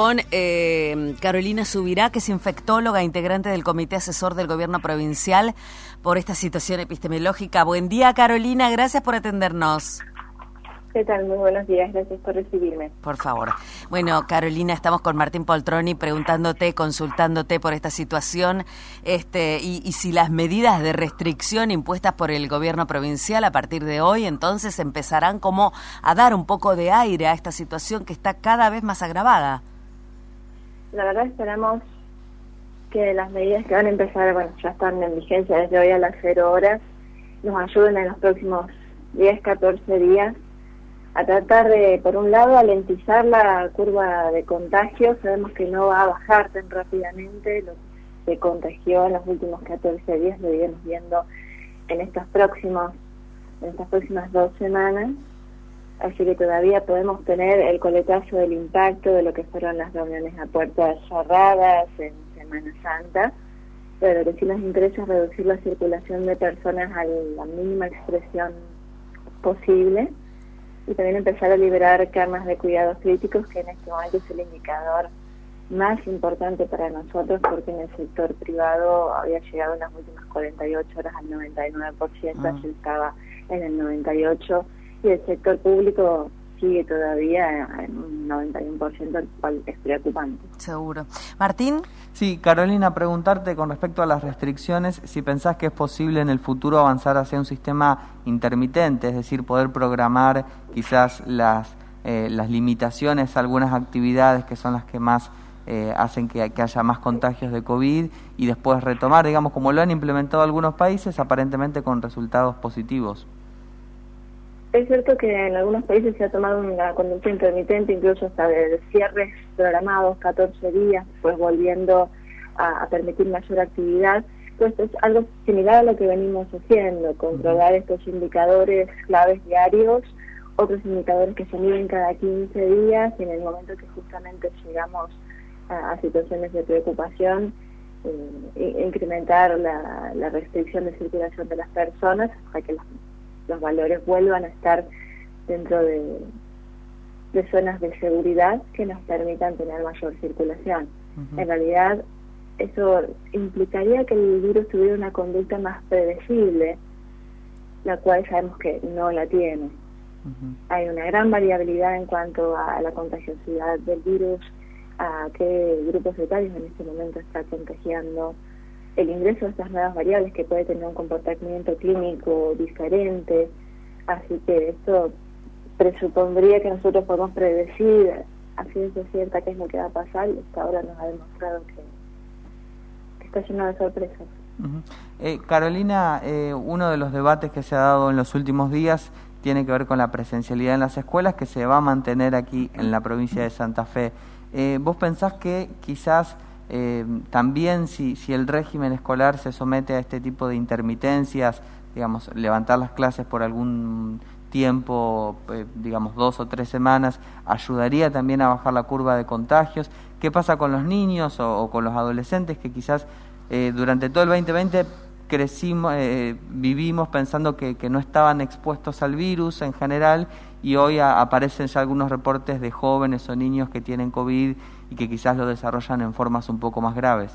con Carolina Subirá, que es infectóloga, integrante del Comité Asesor del Gobierno Provincial por esta situación epidemiológica. Buen día, Carolina, gracias por atendernos. ¿Qué tal? Muy buenos días, gracias por recibirme. Por favor. Bueno, Carolina, estamos con Martín Poltroni preguntándote, consultándote por esta situación y si las medidas de restricción impuestas por el gobierno provincial a partir de hoy, entonces empezarán como a dar un poco de aire a esta situación que está cada vez más agravada. La verdad esperamos que las medidas que van a empezar, bueno, ya están en vigencia desde hoy a las 0 horas, nos ayuden en los próximos 10, 14 días a tratar de, por un lado, alentizar la curva de contagio. Sabemos que no va a bajar tan rápidamente. Lo que se contagió en los últimos 14 días lo iremos viendo en estas próximas 2 semanas. Así que todavía podemos tener el coletazo del impacto de lo que fueron las reuniones a puertas cerradas en Semana Santa. Pero lo que sí nos interesa es reducir la circulación de personas a la mínima expresión posible. Y también empezar a liberar camas de cuidados críticos, que en este momento es el indicador más importante para nosotros, porque en el sector privado había llegado en las últimas 48 horas al 99%, ayer estaba en el 98%, y el sector público sigue todavía en un 91%, el cual es preocupante. Seguro. Martín. Sí, Carolina, preguntarte con respecto a las restricciones, si pensás que es posible en el futuro avanzar hacia un sistema intermitente, es decir, poder programar quizás las limitaciones a algunas actividades que son las que más hacen que haya más contagios de COVID y después retomar, digamos, como lo han implementado algunos países, aparentemente con resultados positivos. Es cierto que en algunos países se ha tomado una conducta intermitente, incluso hasta de cierres programados 14 días, pues volviendo a permitir mayor actividad. Pues es algo similar a lo que venimos haciendo, controlar estos indicadores claves diarios, otros indicadores que se miden cada 15 días, y en el momento que justamente llegamos a situaciones de preocupación, incrementar la restricción de circulación de las personas para que los valores vuelvan a estar dentro de zonas de seguridad que nos permitan tener mayor circulación. En realidad, eso implicaría que el virus tuviera una conducta más predecible, la cual sabemos que no la tiene. Hay una gran variabilidad en cuanto a la contagiosidad del virus, a qué grupos etarios en este momento está contagiando, el ingreso de estas nuevas variables que puede tener un comportamiento clínico diferente. Así que esto presupondría que nosotros podemos predecir a ciencia cierta qué es lo que va a pasar, y hasta ahora nos ha demostrado que está lleno de sorpresas. Carolina, uno de los debates que se ha dado en los últimos días tiene que ver con la presencialidad en las escuelas, que se va a mantener aquí en la provincia de Santa Fe. ¿Vos pensás que quizás también si el régimen escolar se somete a este tipo de intermitencias, digamos, levantar las clases por algún tiempo, digamos 2 o 3 semanas, ayudaría también a bajar la curva de contagios? ¿Qué pasa con los niños o con los adolescentes que quizás durante todo el 2020 vivimos pensando que no estaban expuestos al virus en general, y hoy aparecen ya algunos reportes de jóvenes o niños que tienen COVID y que quizás lo desarrollan en formas un poco más graves?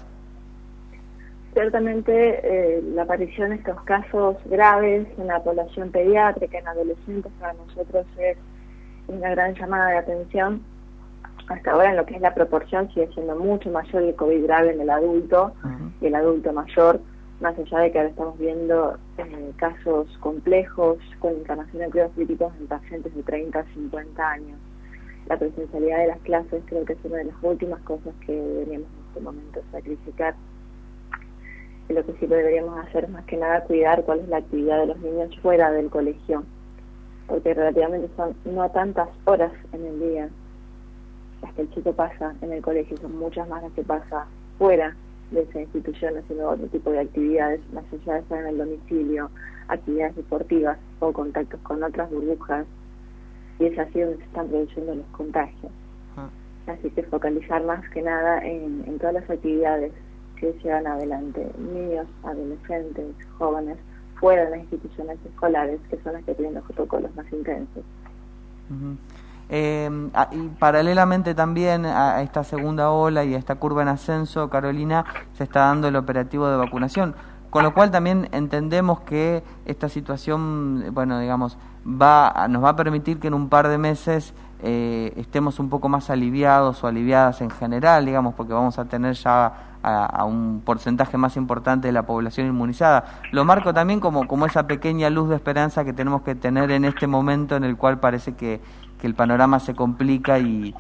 Ciertamente la aparición de estos casos graves en la población pediátrica, en adolescentes, para nosotros es una gran llamada de atención. Hasta ahora, en lo que es la proporción, sigue siendo mucho mayor el COVID grave en el adulto y el adulto mayor, más allá de que ahora estamos viendo casos complejos con internación de cuidados críticos en pacientes de 30 a 50 años. La presencialidad de las clases creo que es una de las últimas cosas que deberíamos en este momento sacrificar. Y lo que sí deberíamos hacer es más que nada cuidar cuál es la actividad de los niños fuera del colegio, porque relativamente son no tantas horas en el día las que el chico pasa en el colegio, son muchas más las que pasa fuera de esa institución haciendo otro tipo de actividades, más allá de estar en el domicilio, actividades deportivas o contactos con otras burbujas, y es así donde se están produciendo los contagios. Así que focalizar más que nada en todas las actividades que llevan adelante niños, adolescentes, jóvenes, fuera de las instituciones escolares, que son las que tienen los protocolos más intensos. Y paralelamente también a esta segunda ola y a esta curva en ascenso, Carolina, se está dando el operativo de vacunación, con lo cual también entendemos que esta situación, bueno, digamos, nos va a permitir que en un par de meses estemos un poco más aliviados o aliviadas en general, digamos, porque vamos a tener ya a un porcentaje más importante de la población inmunizada. Lo marco también como esa pequeña luz de esperanza que tenemos que tener en este momento en el cual parece que el panorama se complica y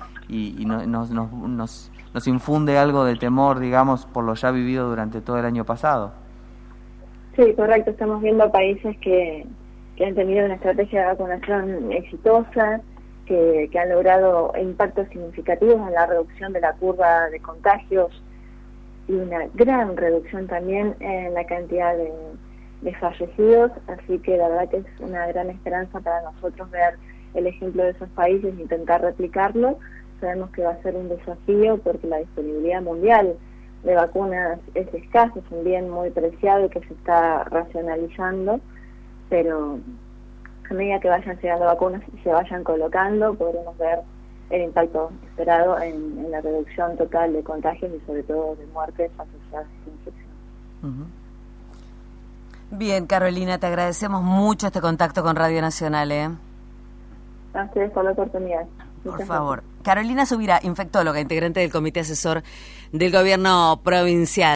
nos infunde algo de temor, digamos, por lo ya vivido durante todo el año pasado. Sí, correcto. Estamos viendo países que han tenido una estrategia de vacunación exitosa, que han logrado impactos significativos en la reducción de la curva de contagios y una gran reducción también en la cantidad de fallecidos, así que la verdad que es una gran esperanza para nosotros ver el ejemplo de esos países e intentar replicarlo. Sabemos que va a ser un desafío porque la disponibilidad mundial de vacunas es escasa, es un bien muy preciado y que se está racionalizando, pero a medida que vayan llegando vacunas y se vayan colocando, podremos ver el impacto esperado en la reducción total de contagios y sobre todo de muertes asociadas a esta infección. Bien, Carolina, te agradecemos mucho este contacto con Radio Nacional. A ustedes por la oportunidad. Por favor. Carolina Subirá, infectóloga, integrante del Comité Asesor del Gobierno Provincial.